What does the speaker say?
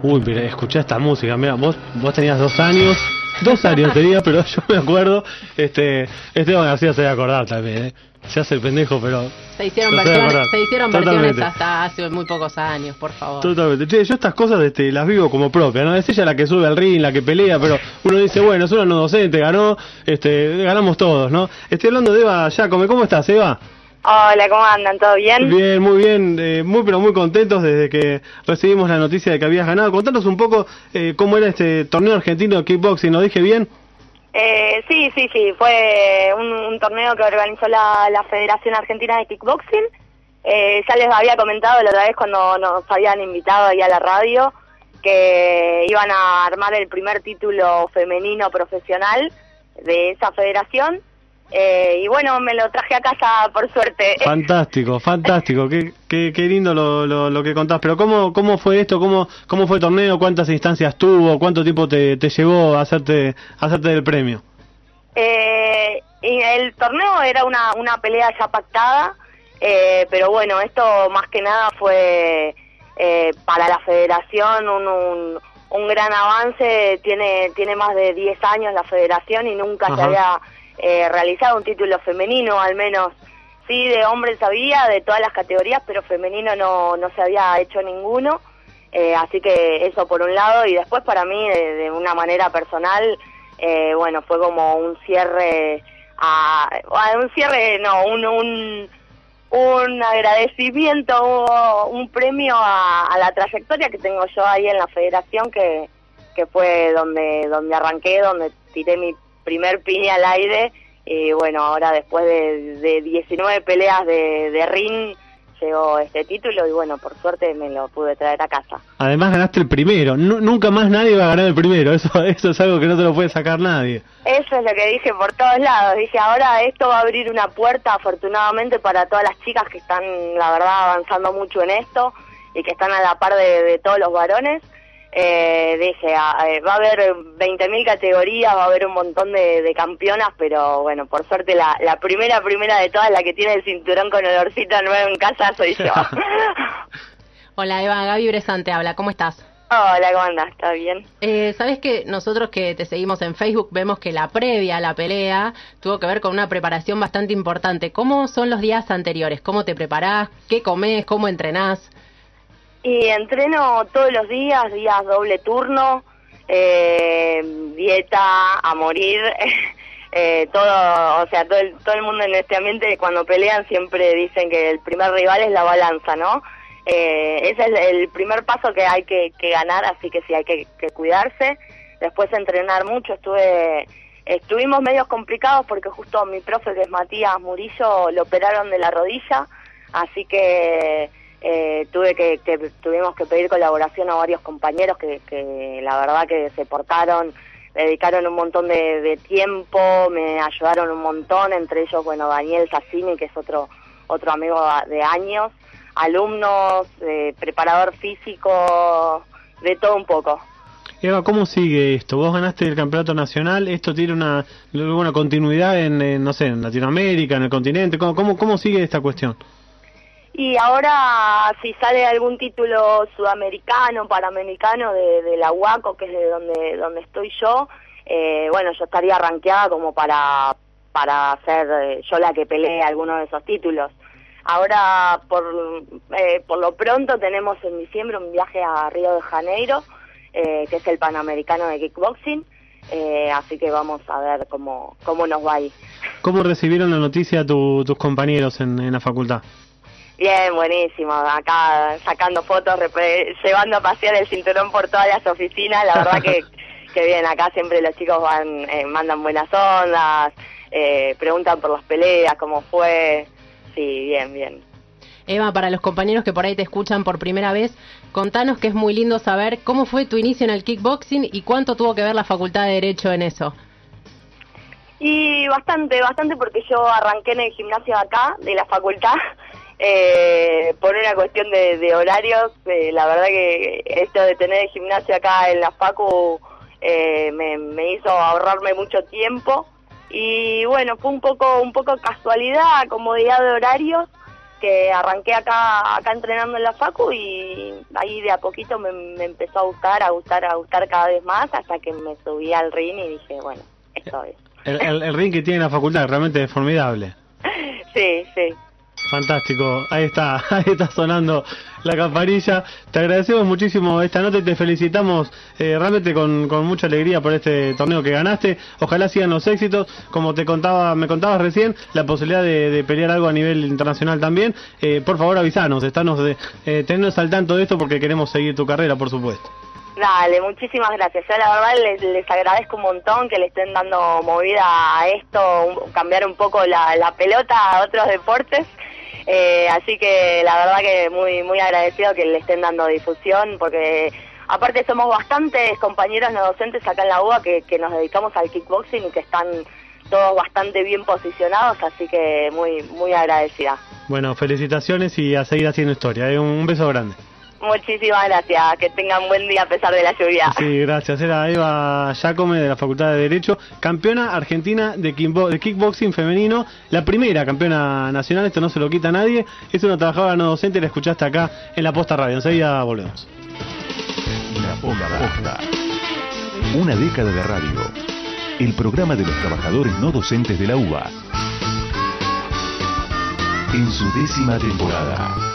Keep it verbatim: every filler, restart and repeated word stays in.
Uy, pero escuchá esta música, mira, vos vos tenías dos años, dos años tenía, pero yo me acuerdo, este, Esteban García se debe acordar también, ¿eh? Se hace el pendejo, pero... Se hicieron no versiones, se hicieron Totalmente. versiones hasta hace muy pocos años, por favor. Totalmente. Che, yo estas cosas este, las vivo como propias, ¿no? Es ella la que sube al ring, la que pelea, pero uno dice, bueno, es una no docente, ganó, este, ganamos todos, ¿no? Estoy hablando de Eva Giacome, ¿cómo estás, Eva? Hola, ¿cómo andan? ¿Todo bien? Bien, muy bien, eh, muy pero muy contentos desde que recibimos la noticia de que habías ganado. Contanos un poco eh, cómo era este torneo argentino de kickboxing, ¿lo dije bien? Eh, sí, sí, sí, fue un, un torneo que organizó la, la Federación Argentina de Kickboxing. Eh, ya les había comentado la otra vez cuando nos habían invitado ahí a la radio que iban a armar el primer título femenino profesional de esa federación. Eh, y bueno, me lo traje a casa por suerte. Fantástico, fantástico, qué, qué, qué lindo lo, lo, lo que contás. Pero ¿cómo, cómo fue esto? ¿Cómo, cómo fue el torneo? ¿Cuántas instancias tuvo? ¿Cuánto tiempo te, te llevó a hacerte, a hacerte el premio? Eh, y el torneo era una, una pelea ya pactada, eh, pero bueno, esto más que nada fue eh, para la federación un, un, un gran avance. Tiene, tiene más de diez años la federación y nunca Ajá. se había... Eh, realizado un título femenino, al menos sí, de hombres había, de todas las categorías, pero femenino no, no se había hecho ninguno, eh, así que eso por un lado, y después para mí de, de una manera personal, eh, bueno, fue como un cierre, a, a un cierre, no, un, un, un agradecimiento, un premio a, a la trayectoria que tengo yo ahí en la federación, que, que fue donde, donde arranqué, donde tiré mi primer piña al aire, y bueno, ahora después de, de diecinueve peleas de, de ring llegó este título y bueno, por suerte me lo pude traer a casa. Además ganaste el primero, N- nunca más nadie va a ganar el primero, eso, eso es algo que no te lo puede sacar nadie. Eso es lo que dije por todos lados, dije ahora esto va a abrir una puerta afortunadamente para todas las chicas que están la verdad avanzando mucho en esto y que están a la par de, de todos los varones. Eh, dije, ah, eh, va a haber veinte mil categorías, va a haber un montón de, de campeonas, pero bueno, por suerte la, la primera, primera de todas, la que tiene el cinturón con olorcito nuevo en casa soy yo. Hola Eva, Gaby Bresante habla, ¿cómo estás? Hola, ¿cómo andás? ¿Está bien? Eh, ¿Sabés que nosotros que te seguimos en Facebook vemos que la previa a la pelea tuvo que ver con una preparación bastante importante? ¿Cómo son los días anteriores? ¿Cómo te preparás? ¿Qué comés? ¿Cómo entrenás? Y entreno todos los días, días doble turno, eh, dieta a morir, eh, todo, o sea, todo el, todo el mundo en este ambiente cuando pelean siempre dicen que el primer rival es la balanza, ¿no? Eh, ese es el primer paso que hay que, que ganar, así que sí hay que, que cuidarse. Después entrenar mucho, estuve, estuvimos medios complicados porque justo mi profe, que es Matías Murillo, lo operaron de la rodilla, así que... Eh, tuve que, que tuvimos que pedir colaboración a varios compañeros que, que la verdad que se portaron, dedicaron un montón de, de tiempo, me ayudaron un montón, entre ellos, bueno, Daniel Sassini, que es otro otro amigo de años, alumnos, eh, preparador físico, de todo un poco. Eva, ¿cómo sigue esto? Vos ganaste el campeonato nacional, ¿esto tiene una, una continuidad en, en, no sé, en Latinoamérica, en el continente? ¿Cómo, cómo, cómo sigue esta cuestión? Y ahora si sale algún título sudamericano, panamericano de, de la UACO, que es de donde donde estoy yo, eh, bueno, yo estaría rankeada como para para ser eh, yo la que pelee alguno de esos títulos. Ahora, por eh, por lo pronto, tenemos en diciembre un viaje a Río de Janeiro, eh, que es el Panamericano de Kickboxing, eh, así que vamos a ver cómo cómo nos va ahí. ¿Cómo recibieron la noticia tu, tus compañeros en, en la facultad? Bien, buenísimo, acá sacando fotos, llevando a pasear el cinturón por todas las oficinas, la verdad que, que bien, acá siempre los chicos van, eh, mandan buenas ondas, eh, preguntan por las peleas, cómo fue, sí, bien, bien. Eva, para los compañeros que por ahí te escuchan por primera vez, contanos que es muy lindo saber cómo fue tu inicio en el kickboxing y cuánto tuvo que ver la Facultad de Derecho en eso. Y bastante, bastante porque yo arranqué en el gimnasio de acá, de la facultad, Eh, por una cuestión de, de horarios, eh, la verdad que esto de tener el gimnasio acá en la facu eh, me, me hizo ahorrarme mucho tiempo y bueno, fue un poco un poco casualidad, comodidad de horarios, que arranqué acá acá entrenando en la facu y ahí de a poquito me, me empezó a gustar, a gustar, a gustar cada vez más hasta que me subí al ring y dije, bueno, esto es. El, el, el ring que tiene la facultad realmente es formidable. Sí, sí. Fantástico, ahí está, ahí está sonando la campanilla. Te agradecemos muchísimo esta nota y te felicitamos eh, realmente con, con mucha alegría por este torneo que ganaste. Ojalá sigan los éxitos, como te contaba, me contabas recién, la posibilidad de, de pelear algo a nivel internacional también. Eh, por favor avisanos, estanos de, eh, tenernos al tanto de esto porque queremos seguir tu carrera, por supuesto. Dale, muchísimas gracias. Yo la verdad les, les agradezco un montón que le estén dando movida a esto, un, cambiar un poco la, la pelota a otros deportes. Eh, así que la verdad que muy muy agradecido que le estén dando difusión, porque aparte somos bastantes compañeros no docentes acá en la U A que, que nos dedicamos al kickboxing y que están todos bastante bien posicionados, así que muy muy agradecida. Bueno, felicitaciones y a seguir haciendo historia. ¿eh? Un beso grande. Muchísimas gracias, que tengan buen día a pesar de la lluvia. Sí, gracias. Era Eva Giacome de la Facultad de Derecho, campeona argentina de, kickbo de kickboxing femenino, la primera campeona nacional, esto no se lo quita a nadie, es una trabajadora no docente, la escuchaste acá en La Posta Radio. Enseguida volvemos. La Posta. Una década de radio. El programa de los trabajadores no docentes de la U B A. En su décima temporada.